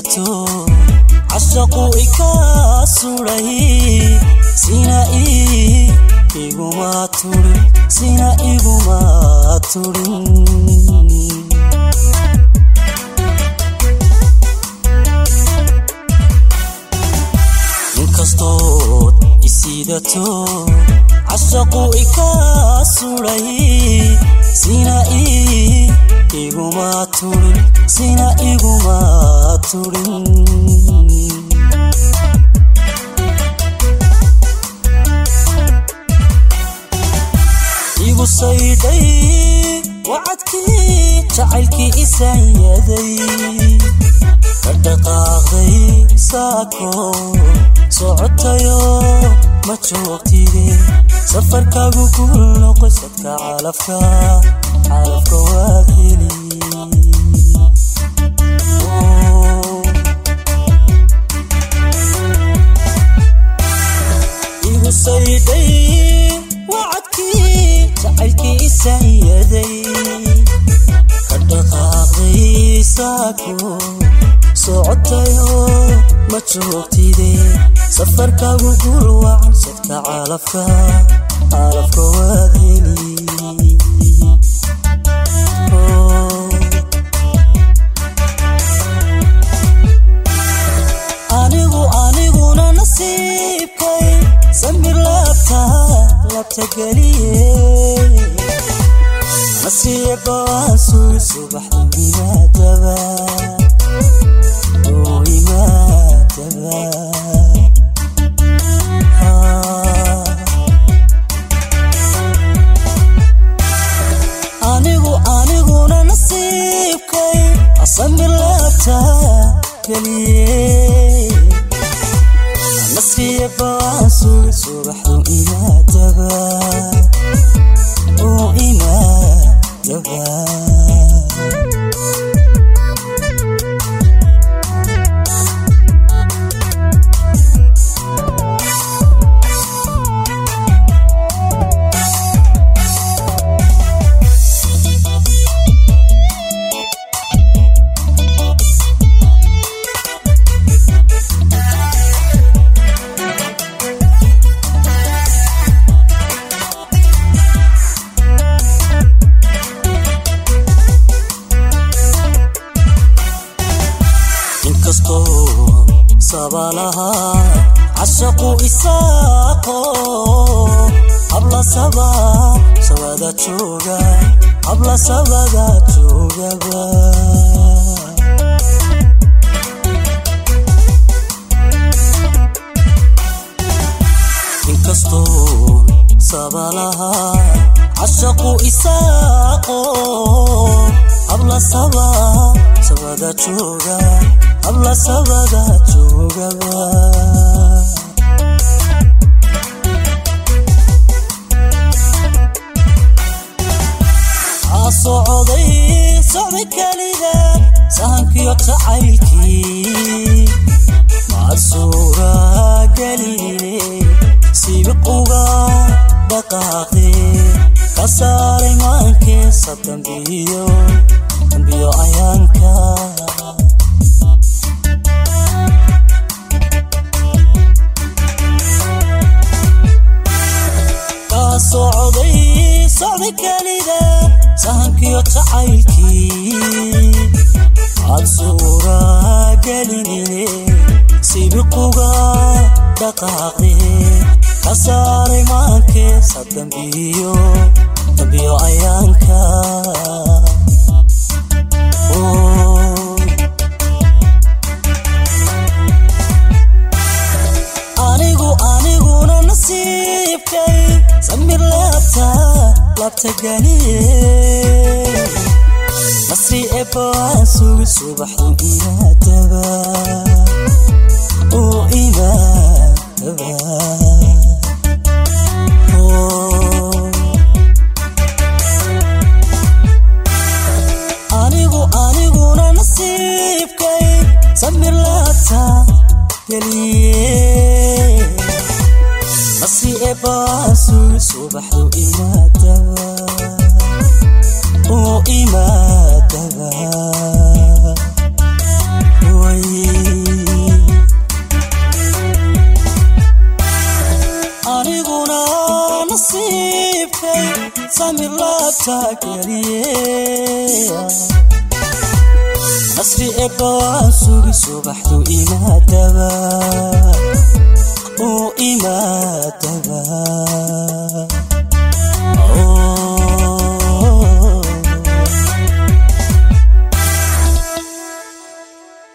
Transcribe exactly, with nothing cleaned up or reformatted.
isiidato cashaqu ikasuray sina iguma turin sina iguma turin inkastood isiidato cashaqu ikasuray sina iguma turin sina iguma turin igu sayday wacadki jacaylki isayaday kadaqaaqday saako socotayo ma joogtide safarkaagu guul noqoy sadka calafka calafka waad heli igu sayday wacadki jacaylki isayaday kadaqaaqday saako socotayo ma joogtide safarkaagu guul wacan sadka calafka calafka waad heli anigu aniguna nasiibkay samir laabta laabta geliye nasiiba waan sugi subaxdii imaadaba oo imaadaba anigu aniguna nasiibkay samir laabta geliye nasiiba waan sugi subaxdii imaadaba oo imaadaba sabalaha cashaqu isaaqo habla saba sabada jooga habla sabada joogaba inkastood sabalaha cashaqu isaaqo habla saba sabada jooga habla sabada joogaba socday socday kaliga sahankiyo jacaylkii maasuura galine sibiquga dhaqaaqde ka saaray maankeesa dambiyo dambiyo ayaanka socday socday kaliga sahankiyo jacaylkii maasuura galine sibiquga dhaqaaqde ka saaray maankeesa dambiyo dambiyo ayaanka anigu aniguna nasiibkay samir laabta laabta geliye nasri eba waan sugi subaxdii imaadaba oo imaadaba anigu aniguna nasiibkay samir laabta geliye nasri eba waan sugi subaxdii imaadaba oo imaadaba way تاكريه نصري إبوا سوقي صبحت إلى دبا وإلى دبا